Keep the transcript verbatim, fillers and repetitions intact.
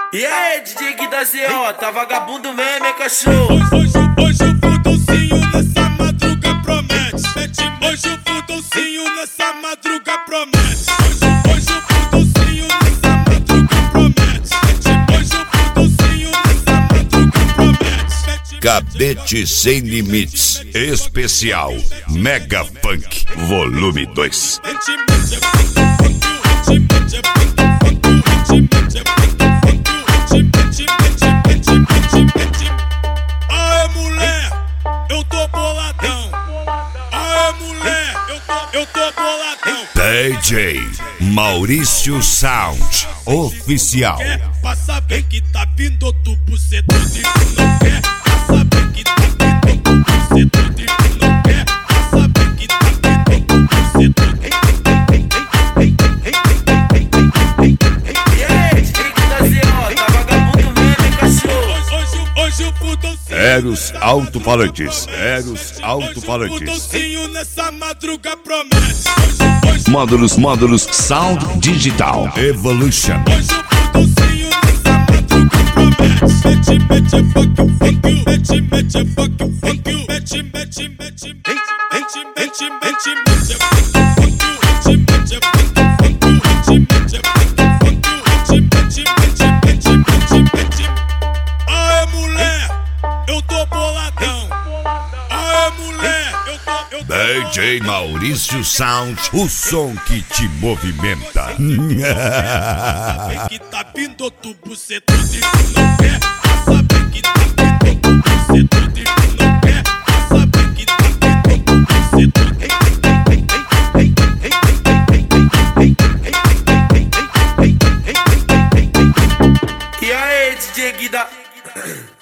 E aí, D J Guida Z, ó, tá vagabundo mesmo, é cachorro. Hoje, hoje o fudolcinho nessa madruga promete. Hoje o fudolcinho nessa madruga promete. Hoje, hoje o fudolcinho nessa madruga promete. Hoje o fudolcinho nessa madruga promete. Cadete Sem Limites, especial Mega Funk, volume dois. Aê, mulher, eu tô boladão. Aê, mulher, eu tô, eu tô boladão. D J Maurício Sound, oficial. Quer pra saber que tá vindo outro buceto de não quer. Pra saber que tá vindo outro buceto de não quer. Pra saber que tá vindo outro buceto de Eros Alto-Falantes, Eros Alto-Falantes. Nessa madruga promete. Módulos, módulos, Sound Digital Evolution. Hoje o fudolcinho nessa madruga promete. Mete, mete, fuck you, fuck you. Mete, mete, fuck you, fuck you. Mete, mete, mete, mete, mete, mete, mete, mete, fuck you, fuck you. Mete, mete, fuck you, fuck you. Mete, mete, fuck you, fuck you. Mete, mete, mete, mete, mete. Aê, mulher, eu tô boladão. Aê, mulher, eu tô, eu tô D J Maurício Sound, o som que te movimenta. saber que tá vindo outro buceto de não quer. Pra saber que tá vindo outro buceto de não quer. Pra saber que tá vindo outro buceto E aí, D J Guida.